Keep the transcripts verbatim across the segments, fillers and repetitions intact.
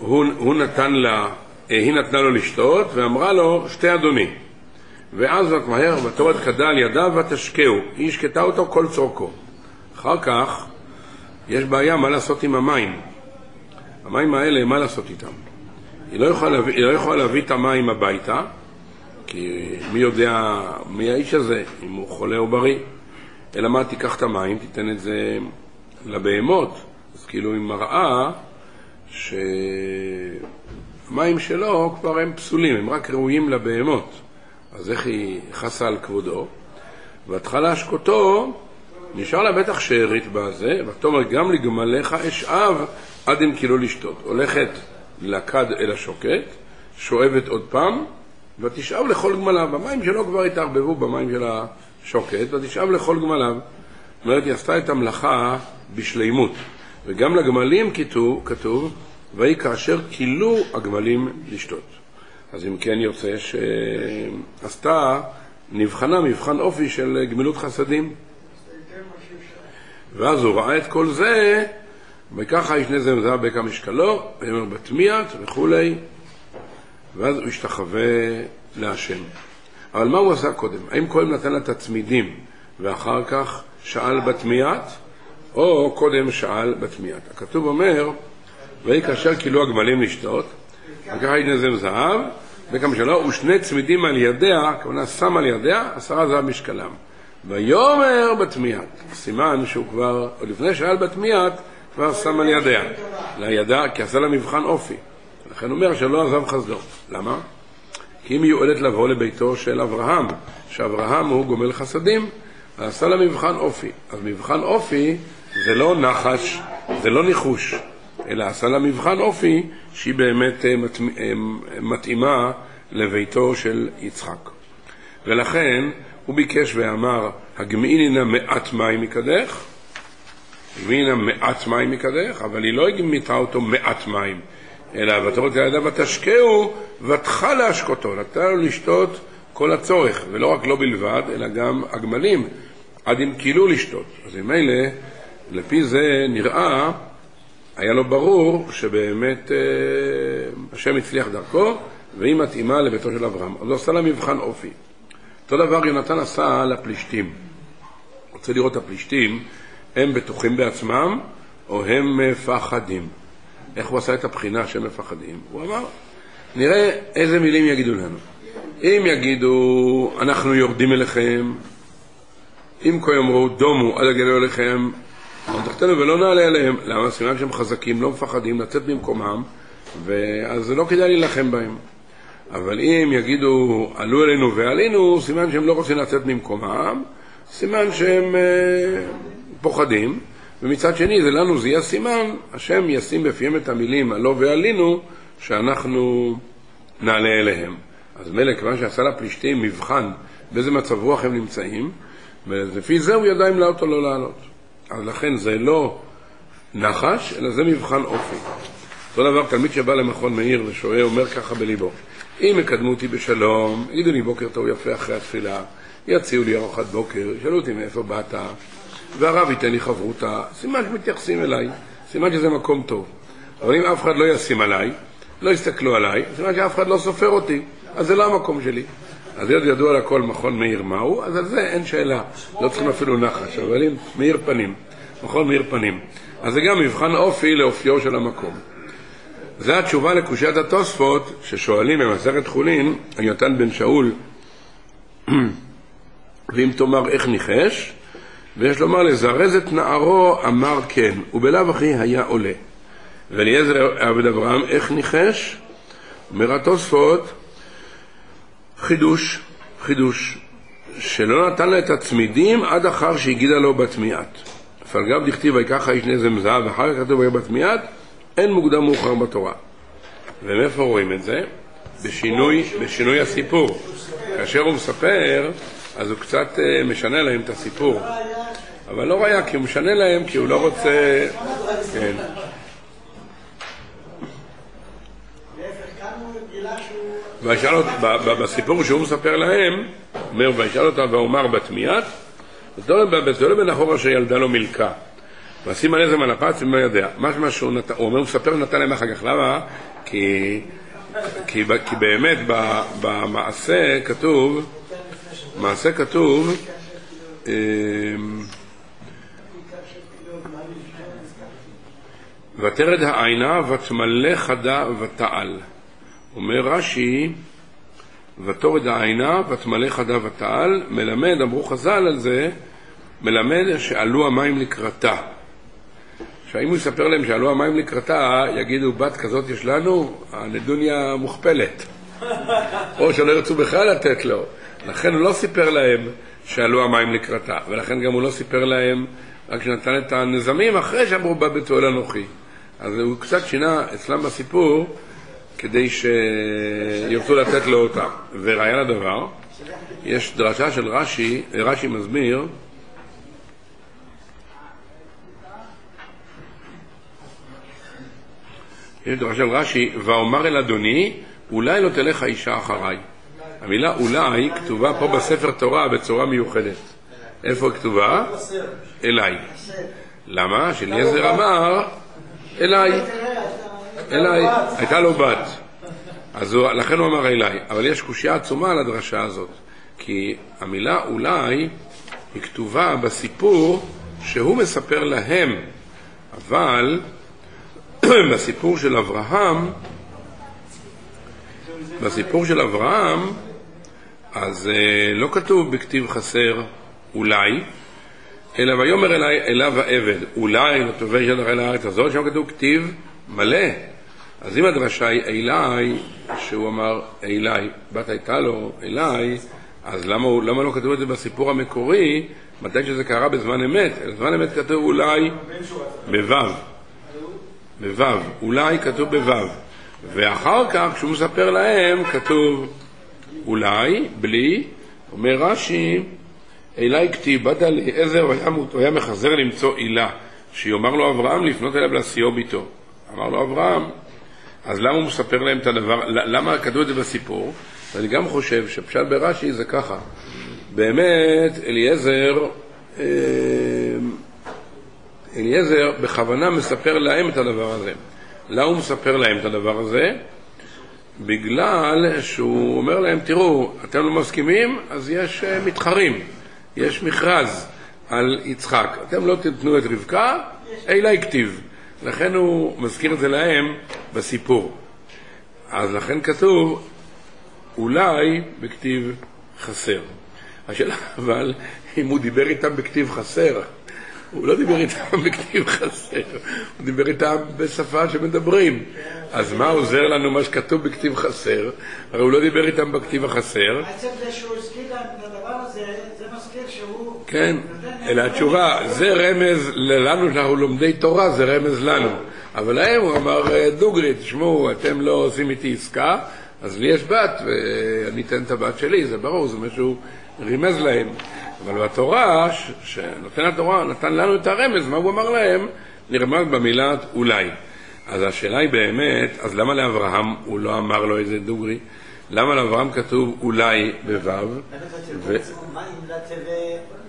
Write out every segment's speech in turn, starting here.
הוא, הוא נתן לה, היא נתנה לו לשתות ואמרה לו שתי אדוני, ואז בת מהר ותורד כדה על ידיו ותשקהו, היא השקטה אותו כל צורכו. אחר כך יש בעיה מה לעשות עם המים. המים האלה, מה לעשות איתם? היא לא יכולה להביא, היא לא יכולה להביא את המים הביתה, כי מי יודע מי האיש הזה, אם הוא חולה או בריא. אלא מה, תיקח את המים, תיתן את זה לבהמות. אז כאילו היא מראה שהמים שלו כבר הם פסולים, הם רק ראויים לבהמות. אז איך היא חסה על כבודו? והתחלה להשקותו, נשאר לה בטח שארית בזה, ותאמר גם לגמליך אשאב עד אם כאילו לשתות. הולכת לכד אל השוקת, שואבת עוד פעם, ותשאב לכל גמליו. המים שלו כבר התערבבו במים של השוקת, ותשאב לכל גמליו. זאת אומרת, היא עשתה את המלאכה בשלימות. וגם לגמלים כתוב, כתוב והיא כאשר כילו הגמלים לשתות. אז אם כן יוצא שעשתה, נבחנה מבחן אופי של גמילות חסדים. ואז הוא ראה את כל זה, וככה ישנה זה מזהה בקע משקלו, ויאמר בתמיעת וכולי, ואז הוא השתחווה להשם. אבל מה הוא עשה קודם? האם קודם נתן לה את הצמידים, ואחר כך שאל בתמיעת, או קודם שאל בתמיעת? הכתוב אומר, והיא כאשר כילו הגמלים לשתות, וככה ישנה זה מזהב, בקע משקלו, ושני צמידים על ידיה, כמובן שם על ידיה, עשרה זהב משקלם. ויאמר בתמיעת, סימן שהוא כבר, עוד לפני שאל בתמיעת, כבר שם על ידיה, לידה, כי עשה לה מבחן אופי. לכן הוא אומר שלא עזב חסדו. למה? כי אם היא יועדת לבוא לביתו של אברהם, שאברהם הוא גומל חסדים, עשה לה מבחן אופי. אז מבחן אופי זה לא נחש, זה לא ניחוש, אלא עשה לה מבחן אופי שהיא באמת מתאימה לביתו של יצחק. ולכן הוא ביקש ואמר, הגמינינה מעט מים מקדך, הגמינינה מעט מים מקדך, אבל היא לא הגמיתה אותו מעט מים, אלא ותורד על ידיו ותשקהו, ותחה להשקותו, נתן לו לשתות כל הצורך, ולא רק לא בלבד, אלא גם הגמלים, עד אם כילו לשתות. אז אם אלה, לפי זה נראה, היה לו ברור שבאמת אה, השם הצליח דרכו, והיא מתאימה לביתו של אברהם. אז הוא עשה לה מבחן אופי. אותו דבר יונתן עשה לפלישתים. רוצה לראות את הפלישתים, הם בטוחים בעצמם, או הם מפחדים. איך הוא עשה את הבחינה שהם מפחדים? הוא אמר, נראה איזה מילים יגידו לנו. אם יגידו, אנחנו יורדים אליכם, אם כה יאמרו, דומו, עד יגידו אליכם, תחתנו ולא נעלה אליהם. למה? סימן שהם חזקים, לא מפחדים, לצאת במקומם, ואז לא כדאי להילחם בהם. אבל אם יגידו, עלו אלינו ועלינו, סימן שהם לא רוצים לצאת ממקומם, סימן שהם אה, פוחדים, ומצד שני זה לנו, זה יהיה סימן, השם ישים בפיהם את המילים, עלו ועלינו, שאנחנו נעלה אליהם. אז מלך, כיוון שעשה לפלישתים מבחן, באיזה מצב רוח הם נמצאים, ולפי זה הוא ידע אם לעלות או לא לעלות. אז לכן זה לא נחש, אלא זה מבחן אופי. אותו דבר, תלמיד שבא למכון מאיר ושואל, אומר ככה בליבו, אם יקדמו אותי בשלום, יגידו לי בוקר טוב יפה אחרי התפילה, יציעו לי ארוחת בוקר, ישאלו אותי מאיפה באת, והרב ייתן לי חברותה, סימן שמתייחסים אליי, סימן שזה מקום טוב. אבל אם אף אחד לא ישים עליי, לא יסתכלו עליי, סימן שאף אחד לא סופר אותי, אז זה לא המקום שלי. אז ידוע ידוע לכל מכון מאיר מהו, אז על זה אין שאלה, לא צריכים אפילו נחש, אבל אם מאיר פנים, מכון מאיר פנים. אז זה גם מבחן אופי לאופיו של המקום. זה התשובה לקושיית התוספות ששואלים במסכת חולין, יונתן בן שאול, ואם תאמר איך ניחש, ויש לומר לזרז את נערו אמר כן, ובלאו הכי היה עולה. ואליעזר עבד אברהם איך ניחש? אומר התוספות, חידוש, חידוש, שלא נתן לה את הצמידים עד אחר שהגידה לו בתמיעת. פלגב דכתיב ויקח האיש נזם זהב, ואחר כך כתוב היה בתמיעת, אין מוקדם מאוחר בתורה. ומאיפה רואים את זה? בשינוי, בשינוי הסיפור. כאשר הוא מספר, אז הוא קצת משנה להם את הסיפור. אבל לא ראיה, כי הוא משנה להם, כי הוא לא רוצה... כן. וישאל אותה, בסיפור שהוא מספר להם, אומר, וישאל אותה ואומר בתמיעת, ותולה בן אחור אשר ילדה לו מלכה. ועשים על איזה מנפץ, אני לא יודע. מה שהוא נת... הוא אומר, הוא מספר נתן להם אחר כך, למה? כי, כי, כי באמת במעשה כתוב, מעשה כתוב, ותרד העינה ותמלא חדה ותעל. אומר רש"י, ותורד העינה ותמלא חדה ותעל, מלמד, אמרו חז"ל על זה, מלמד שעלו המים לקראתה. שאם הוא יספר להם שעלו המים לקראתה, יגידו, בת כזאת יש לנו, הנדוניה מוכפלת. או שלא ירצו בכלל לתת לו. לכן הוא לא סיפר להם שעלו המים לקראתה, ולכן גם הוא לא סיפר להם רק שנתן את הנזמים אחרי שאמרו בא בתואל אנוכי. אז הוא קצת שינה אצלם בסיפור כדי שירצו לתת לו אותם. וראיה לדבר, יש דרשה של רש"י, רש"י מסביר, יש דרשה של רש"י, ואומר אל אדוני, אולי לא תלך האישה אחריי. המילה אולי כתובה פה בספר תורה בצורה מיוחדת. איפה כתובה? אליי. למה? שאליעזר אמר אליי. אליי. הייתה לו בת. אז הוא, לכן הוא אמר אליי. אבל יש קושיה עצומה על הדרשה הזאת. כי המילה אולי היא כתובה בסיפור שהוא מספר להם. אבל בסיפור של אברהם, בסיפור של אברהם, אז אה, לא כתוב בכתיב חסר אולי, אלא ויאמר אלי, אליו העבד, אולי לא תובע ידך אל הארץ הזאת, שם כתוב כתיב מלא. אז אם הדרשה היא אליי, שהוא אמר אליי, בת הייתה לו אליי, אז למה, למה לא כתוב את זה בסיפור המקורי, מתי שזה קרה בזמן אמת? בזמן אמת כתוב אולי בוו, בוו, אולי כתוב בוו. ואחר כך כשהוא מספר להם כתוב אולי, בלי, אומר רש"י, אליי כתיב, באת אליעזר הוא היה מחזר למצוא עילה, שיאמר לו אברהם לפנות אליו להסיעו ביתו. אמר לו אברהם, אז למה הוא מספר להם את הדבר, למה כתוב את זה בסיפור? ואני גם חושב שפשט ברש"י זה ככה, באמת אליעזר, אליעזר בכוונה מספר להם את הדבר הזה. למה הוא מספר להם את הדבר הזה? בגלל שהוא אומר להם, תראו, אתם לא מסכימים, אז יש מתחרים, יש מכרז על יצחק. אתם לא תתנו את רבקה, אליי כתיב. לכן הוא מזכיר את זה להם בסיפור. אז לכן כתוב, אולי בכתיב חסר. השאלה, אבל אם הוא דיבר איתם בכתיב חסר, הוא לא דיבר איתם בכתיב חסר, הוא דיבר איתם בשפה שמדברים. אז מה עוזר לנו מה שכתוב בכתיב חסר? הרי הוא לא דיבר איתם בכתיב החסר. עצם זה שהוא הזכיר להם את הדבר הזה, זה מזכיר שהוא... כן, אלא התשובה, זה רמז לנו, שאנחנו לומדי תורה, זה רמז לנו. אבל להם הוא אמר, דוגרי, תשמעו, אתם לא עושים איתי עסקה, אז לי יש בת, ואני אתן את הבת שלי, זה ברור, זה משהו רימז להם. אבל בתורה, שנותן התורה, נתן לנו את הרמז, מה הוא אמר להם? נרמז במילת אולי. אז השאלה היא באמת, אז למה לאברהם הוא לא אמר לו איזה דוגרי? למה לאברהם כתוב אולי בוו? מה אם לתווה,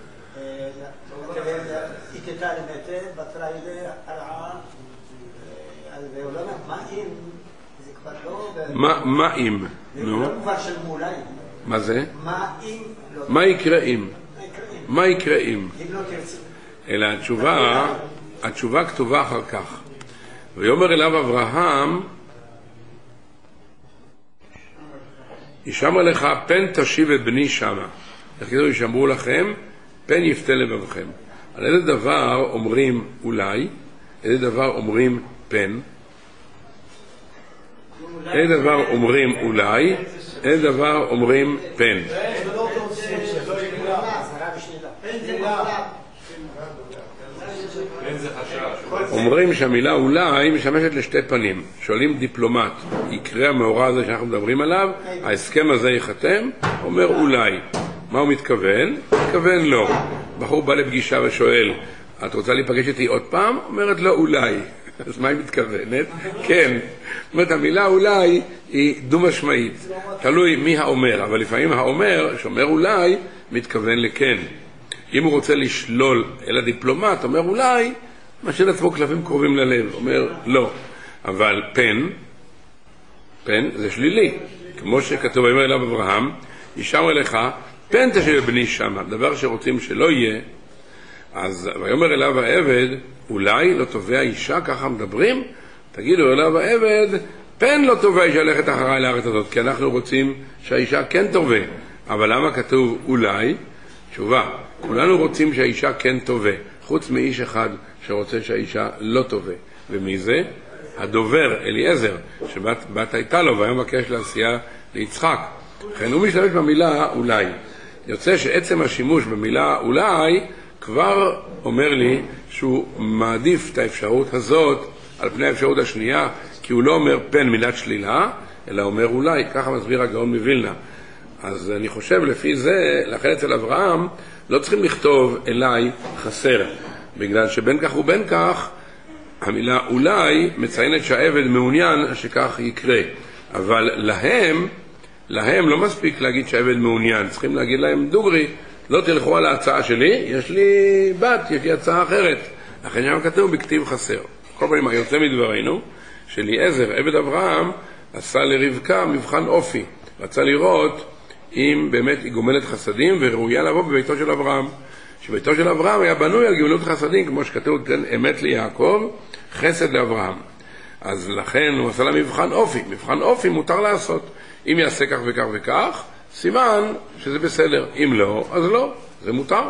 איתתה למתה, בתרה ידי הרעה, מה אם, זה כבר לא... מה אם? זה לא כבר של אולי. מה זה? מה אם? מה יקרה אם? מה יקרה אם? אם לא תרצה. אלא התשובה, התשובה כתובה אחר כך. ויאמר אליו אברהם, ישמע לך פן תשיב את בני שמה. איך כתוב ישמעו לכם, פן יפתה לבבכם. על איזה דבר אומרים אולי, איזה דבר אומרים פן, איזה דבר אומרים אולי, איזה דבר אומרים פן. אומרים שהמילה אולי משמשת לשתי פנים. שואלים דיפלומט, יקרה המאורע הזה שאנחנו מדברים עליו, ההסכם הזה ייחתם, אומר אולי. מה הוא מתכוון? מתכוון לא. בחור בא לפגישה ושואל, את רוצה להיפגש איתי עוד פעם? אומרת לו אולי. אז מה היא מתכוונת? כן. זאת אומרת, המילה אולי היא דו-משמעית. תלוי מי האומר, אבל לפעמים האומר, שאומר אולי, מתכוון לכן. אם הוא רוצה לשלול אל הדיפלומט, אומר אולי, משאיר לעצמו קלפים קרובים ללב, אומר לא. אבל פן, פן זה שלילי. כמו שכתוב, אומר אליו אברהם, ישמר לך, פן תשב בני שמה, דבר שרוצים שלא יהיה. אז ויאמר אליו העבד, אולי לא תובע אישה, ככה מדברים? תגידו אליו העבד, פן לא תובע אישה ללכת אחריי לארץ הזאת, כי אנחנו רוצים שהאישה כן תובע. אבל למה כתוב אולי? תשובה, כולנו רוצים שהאישה כן תובע, חוץ מאיש אחד שרוצה שהאישה לא תובע. ומי זה? הדובר, אליעזר, שבת בת הייתה לו, והיום מבקש לעשייה ליצחק. לכן הוא משתמש במילה אולי. יוצא שעצם השימוש במילה אולי כבר אומר לי שהוא מעדיף את האפשרות הזאת על פני האפשרות השנייה, כי הוא לא אומר פן מילת שלילה, אלא אומר אולי, ככה מסביר הגאון מווילנה. אז אני חושב לפי זה, לכן אצל אברהם לא צריכים לכתוב אליי חסר, בגלל שבין כך ובין כך המילה אולי מציינת שהעבד מעוניין שכך יקרה. אבל להם, להם לא מספיק להגיד שהעבד מעוניין, צריכים להגיד להם דוגרי, לא תלכו על ההצעה שלי, יש לי בת, יש לי הצעה אחרת. לכן שם כתוב בכתיב חסר. כל פעמים היוצא מדברנו, שאליעזר, עבד אברהם, עשה לרבקה מבחן אופי. רצה לראות אם באמת היא גומלת חסדים וראויה לבוא בביתו של אברהם. שביתו של אברהם היה בנוי על גמילות חסדים, כמו שכתוב, תן אמת ליעקב, חסד לאברהם. אז לכן הוא עשה לה מבחן אופי. מבחן אופי מותר לעשות. אם יעשה כך וכך וכך, סימן שזה בסדר. אם לא, אז לא. זה מותר.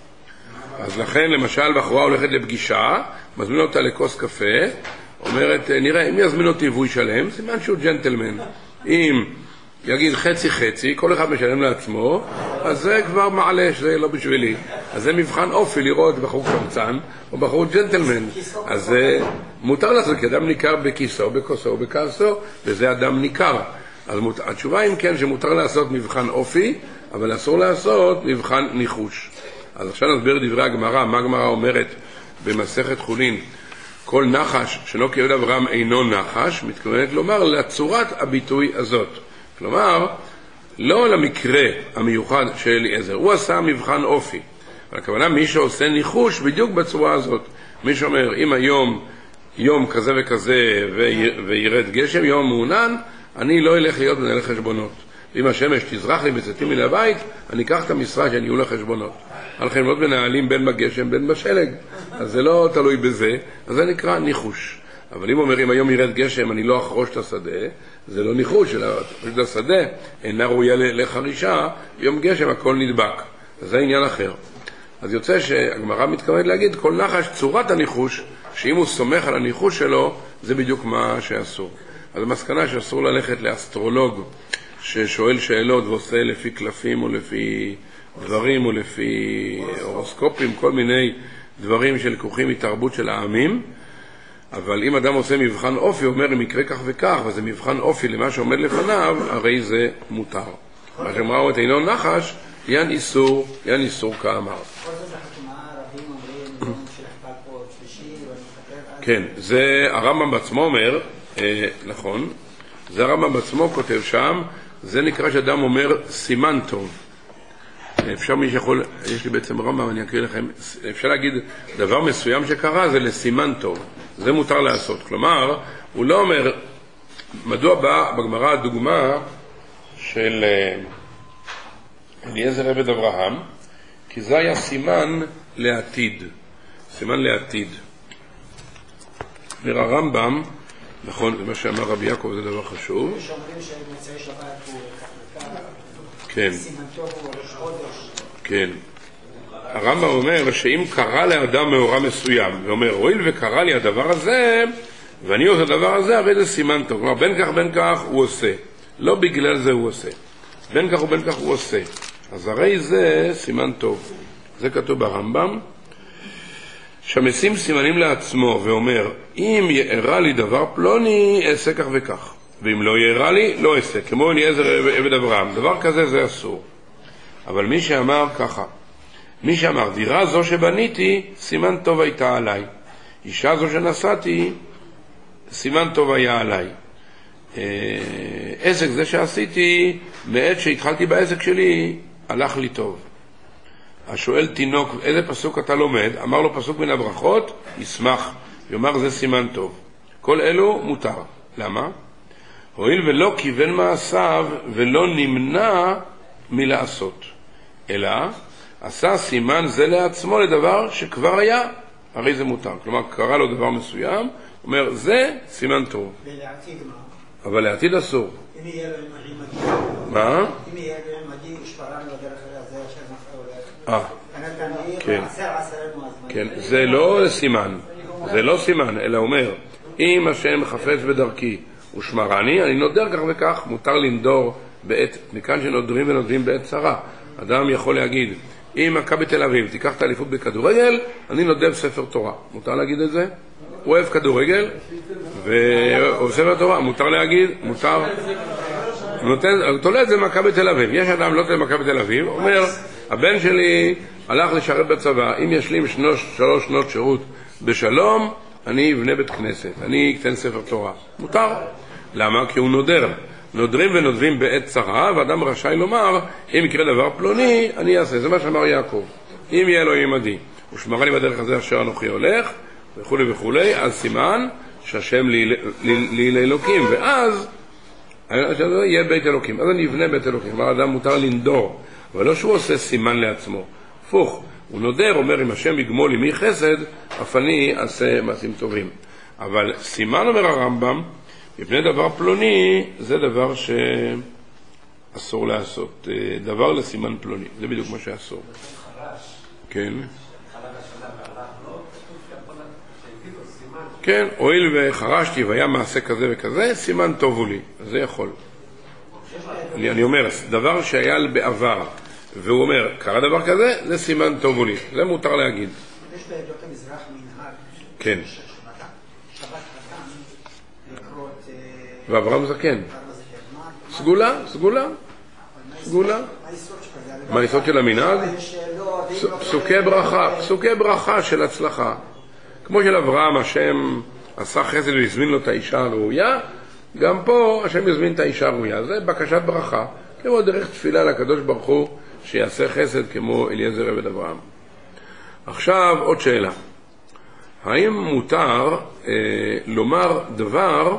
אז לכן, למשל, בחורה הולכת לפגישה, מזמין אותה לכוס קפה, אומרת, נראה, אם יזמין אותי והוא ישלם, סימן שהוא ג'נטלמן. אם יגיד חצי חצי, כל אחד משלם לעצמו, אז זה כבר מעלה, שזה לא בשבילי. אז זה מבחן אופי לראות בחור קמצן או בחור ג'נטלמן. אז זה מותר לעשות, כי אדם ניכר בכיסו, בכוסו, בכעסו, וזה אדם ניכר. אז התשובה אם כן שמותר לעשות מבחן אופי, אבל אסור לעשות מבחן ניחוש. אז עכשיו נסביר דברי הגמרא, מה הגמרא אומרת במסכת חולין? כל נחש שלא כעבד אברהם אינו נחש, מתכוונת לומר לצורת הביטוי הזאת. כלומר, לא למקרה המיוחד של אליעזר, הוא עשה מבחן אופי. אבל הכוונה מי שעושה ניחוש בדיוק בצורה הזאת. מי שאומר, אם היום יום כזה וכזה וירד גשם, יום מעונן, אני לא אלך להיות מנהל חשבונות. ואם השמש תזרח לי בצאתי מן הבית, אני אקח את המשרה שאני אוהל לחשבונות. על חשבונות מנהלים בין בגשם בין בשלג. אז זה לא תלוי בזה, אז זה נקרא ניחוש. אבל אם אומרים היום ירד גשם אני לא אחרוש את השדה, זה לא ניחוש, אלא פשוט השדה אינה ראויה לחרישה, ביום גשם הכל נדבק. אז זה עניין אחר. אז יוצא שהגמרא מתכוונת להגיד כל נחש צורת הניחוש, שאם הוא סומך על הניחוש שלו, זה בדיוק מה שאסור. אז המסקנה שאסור ללכת לאסטרולוג ששואל שאלות ועושה לפי קלפים או לפי דברים או לפי הורוסקופים, כל מיני דברים שלקוחים מתרבות של העמים. אבל אם אדם עושה מבחן אופי, אומר אם יקרה כך וכך, וזה מבחן אופי למה שעומד לפניו, הרי זה מותר. מה שאמרה אומרת, אינו נחש, יין איסור, יין איסור כאמר. כל זה בחתימה, רבים אומרים, יום שנחפל פה שלישי, כן, זה הרמב"ם בעצמו אומר, אה, נכון, זה הרמב"ם בעצמו כותב שם, זה נקרא שאדם אומר סימן טוב. אפשר מי שיכול, יש לי בעצם רמב"ם, אני אקריא לכם, אפשר להגיד דבר מסוים שקרה, זה לסימן טוב. זה מותר לעשות. כלומר, הוא לא אומר, מדוע בא בגמרא הדוגמה של אליעזר עבד אברהם, כי זה היה סימן לעתיד. סימן לעתיד. אומר הרמב"ם, נכון, זה מה שאמר רבי יעקב, זה דבר חשוב. שאומרים שמצאי שבת הוא כך וכך. כן. סימן טוב הוא ראש חודש. כן. הרמב"ם אומר שאם קרה לאדם מאורע מסוים, ואומר, הואיל וקרה לי הדבר הזה, ואני עושה את הדבר הזה, הרי זה סימן טוב. כלומר, בין כך בין כך הוא עושה. לא בגלל זה הוא עושה. בין כך ובין כך הוא עושה. אז הרי זה סימן טוב. זה כתוב ברמב"ם. שמשים סימנים לעצמו ואומר, אם יארע לי דבר פלוני, אעשה כך וכך. ואם לא יארע לי, לא אעשה. כמו אליעזר עבד אברהם. דבר כזה זה אסור. אבל מי שאמר ככה, מי שאמר, דירה זו שבניתי, סימן טוב הייתה עליי. אישה זו שנסעתי, סימן טוב היה עליי. עסק זה שעשיתי, מעת שהתחלתי בעסק שלי, הלך לי טוב. השואל תינוק, איזה פסוק אתה לומד? אמר לו פסוק מן הברכות, ישמח, יאמר זה סימן טוב. כל אלו מותר. למה? הואיל ולא כיוון מעשיו ולא נמנע מלעשות, אלא עשה סימן זה לעצמו לדבר שכבר היה, הרי זה מותר. כלומר, קרא לו דבר מסוים, אומר, זה סימן טוב. ולעתיד מה? אבל לעתיד אסור. אם יהיה לו עימדי. מה? אם יהיה לו עימדי, שפרם לו דרך הזה אשר נפל אה, הולך. כן. עשר עשרנו הזמן. כן, זה לא סימן, זה לא סימן, אלא אומר, אם השם חפץ בדרכי ושמרני, אני נודר כך וכך, מותר לנדור בעת, מכאן שנודרים ונודרים בעת צרה. אדם יכול להגיד, אם מכבי תל אביב תיקח את האליפות בכדורגל, אני נודר ספר תורה. מותר להגיד את זה? הוא אוהב כדורגל, ואוהב ספר תורה, מותר להגיד, מותר. הוא תולה את זה מכבי תל אביב. יש אדם לא תולה מכבי תל אביב, אומר, הבן שלי הלך לשרת בצבא, אם ישלים שלוש שנות שירות בשלום, אני אבנה בית כנסת, אני אקטן ספר תורה. מותר. למה? כי הוא נודר. נודרים ונודבים בעת צרה, ואדם רשאי לומר, אם יקרה דבר פלוני, אני אעשה. זה מה שאמר יעקב. אם יהיה לו עימדי, ושמרני בדרך הזה אשר אנוכי הולך, וכו' וכו', אז סימן שהשם לי, לי, לי לאלוקים, ואז יהיה בית אלוקים. אז אני אבנה בית אלוקים. כלומר, אדם מותר לנדור, אבל לא שהוא עושה סימן לעצמו. הפוך, הוא נודר, אומר, אם השם יגמול עמי חסד, אף אני אעשה מעשים טובים. אבל סימן, אומר הרמב"ם, מפני דבר פלוני, זה דבר שאסור לעשות. דבר לסימן פלוני. זה בדיוק מה שאסור. כן. כן, הואיל וחרשתי והיה מעשה כזה וכזה, סימן טוב הוא לי. אז זה יכול. אני, אני אומר, דבר שהיה בעבר, והוא אומר, קרה דבר כזה, זה סימן טוב הוא לי. זה מותר להגיד. יש בעדות המזרח מנהג. כן. שבת חתן, לקרות... ואברהם זקן. סגולה, סגולה. סגולה. מה היסוד של המנהג? פסוקי ברכה, פסוקי ברכה של הצלחה. כמו של אברהם, השם עשה חסד והזמין לו את האישה הראויה, גם פה השם יזמין את האישה הראויה. זה בקשת ברכה, כמו דרך תפילה לקדוש ברוך הוא שיעשה חסד כמו אליעזר עבד אברהם. עכשיו עוד שאלה. האם מותר אה, לומר דבר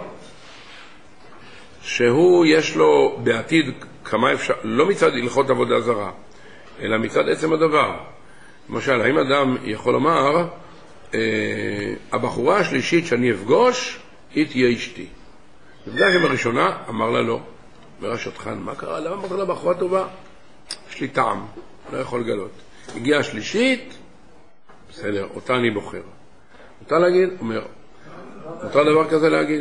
שהוא יש לו בעתיד כמה אפשר, לא מצד הלכות עבודה זרה, אלא מצד עצם הדבר? למשל, האם אדם יכול לומר, אה, הבחורה השלישית שאני אפגוש, היא תהיה אשתי. נפגש עם הראשונה, אמר לה לא. אומר השטחן, מה קרה? למה אמרת לה בחורה טובה? יש לי טעם, לא יכול לגלות. הגיעה השלישית, בסדר, אותה אני בוחר. מותר להגיד? אומר, מותר דבר כזה להגיד?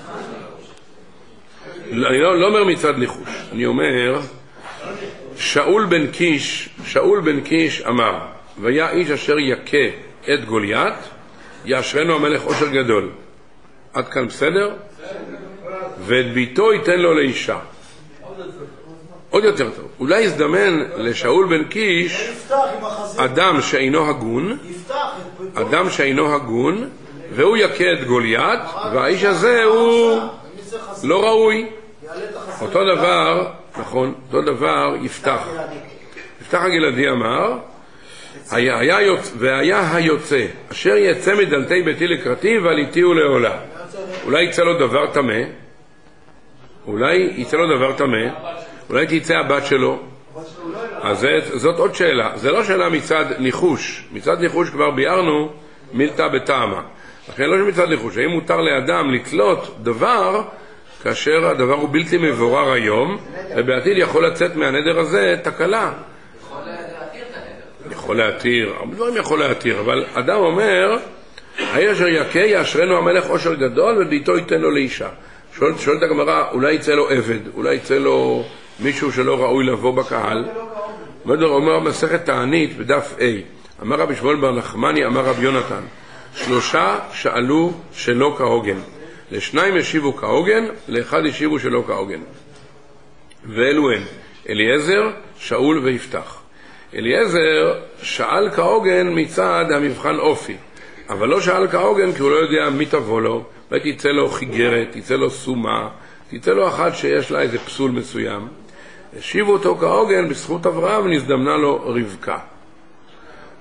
אני לא, לא אומר מצד ניחוש, אני אומר, שאול בן קיש, שאול בן קיש אמר, והיה איש אשר יקה את גוליית, יאשרנו המלך עושר גדול. עד כאן בסדר? ואת ביתו ייתן לו לאישה. עוד יותר טוב. אולי יזדמן לשאול בן קיש אדם שאינו הגון, אדם שאינו הגון, והוא יקה את גוליית, והאיש הזה הוא לא ראוי. אותו דבר, נכון, אותו דבר יפתח. יפתח הגלעדי אמר, היה, היה יוצא, והיה היוצא, אשר יצא מדלתי ביתי לקראתי ועליתי ולעולה. אולי יצא לו דבר תמה, אולי יצא לו דבר תמה, אולי תצא הבת שלו. אז זאת עוד שאלה. זה לא שאלה מצד ניחוש. מצד ניחוש כבר ביארנו מילתא בטעמה. לכן לא מצד ניחוש. האם מותר לאדם לתלות דבר כאשר הדבר הוא בלתי מבורר היום, ובעתיד יכול לצאת מהנדר הזה תקלה. יכול להתיר את הנדר. יכול להתיר, הרבה דברים יכול להתיר, אבל אדם אומר, האיש אשר יקה יאשרנו המלך עושר גדול וביתו ייתן לו לאישה. שואלת, שואלת הגמרא, אולי יצא לו עבד, אולי יצא לו מישהו שלא ראוי לבוא בקהל. אומר מסכת תענית בדף A, אמר רבי שמואל בר נחמני, אמר רבי יונתן, שלושה שאלו שלא כהוגן, לשניים ישיבו כהוגן, לאחד ישיבו שלא כהוגן. ואלו הם, אליעזר, שאול ויפתח. אליעזר שאל כהוגן מצד המבחן אופי, אבל לא שאל כהוגן כי הוא לא יודע מי תבוא לו, ותצא לו חיגרת, תצא לו סומה, תצא לו אחת שיש לה איזה פסול מסוים. השיבו אותו כהוגן בזכות אברהם ונזדמנה לו רבקה.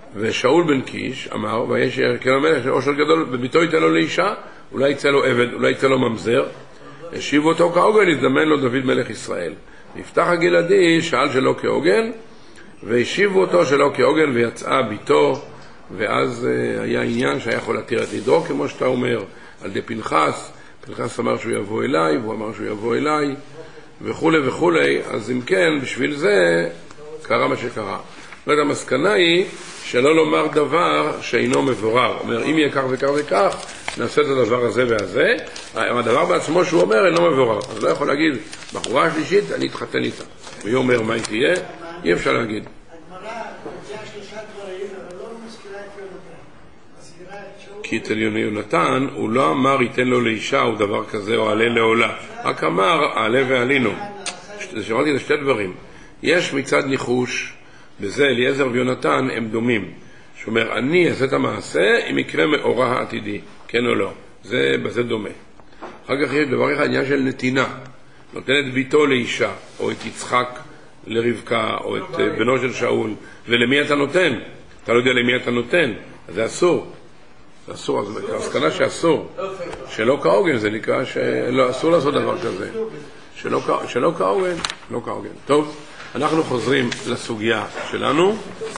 ושאול בן קיש אמר, ויש כן המלך שעושר גדול, בביתו ייתן לו לאישה, אולי יצא לו עבד, אולי יצא לו ממזר, השיב אותו כהוגן, הזדמן לו דוד מלך ישראל. ויפתח הגלעדי שאל שלא כהוגן, והשיבו אותו שלא כהוגן, ויצאה ביתו, ואז uh, היה עניין שהיה יכול להתיר את נדרו, כמו שאתה אומר, על די פנחס, פנחס אמר שהוא יבוא אליי, והוא אמר שהוא יבוא אליי, וכו' וכו'. אז אם כן, בשביל זה קרה מה שקרה. זאת אומרת, המסקנה היא שלא לומר דבר שאינו מבורר. אומר, אם יהיה כך וכך וכך, נעשה את הדבר הזה והזה. הדבר בעצמו שהוא אומר אינו מבורר. אז לא יכול להגיד, בחורה השלישית, אני אתחתן איתה. והיא אומר, מה היא תהיה? אי אפשר להגיד. הגמרא מציעה שלושה דברים, אבל לא מזכירה את יונתן. מזכירה את שאול. כי אצל יונתן, הוא לא אמר ייתן לו לאישה או דבר כזה או עלה לעולה. רק אמר, עלה ועלינו. שמעתי את שתי דברים. יש מצד ניחוש, בזה אליעזר ויונתן הם דומים. שאומר, אני אעשה את המעשה אם יקרה מאורע העתידי, כן או לא. זה בזה דומה. אחר כך יש דבר אחד, עניין של נתינה. נותן את ביתו לאישה, או את יצחק לרבקה, או את בנו של שאול. ולמי אתה נותן? אתה לא יודע למי אתה נותן. אז זה אסור. זה אסור, אז הסכנה שאסור. שלא כהוגן, זה נקרא שלא, אסור לעשות דבר כזה. שלא, שלא כהוגן, לא כהוגן. טוב, אנחנו חוזרים לסוגיה שלנו.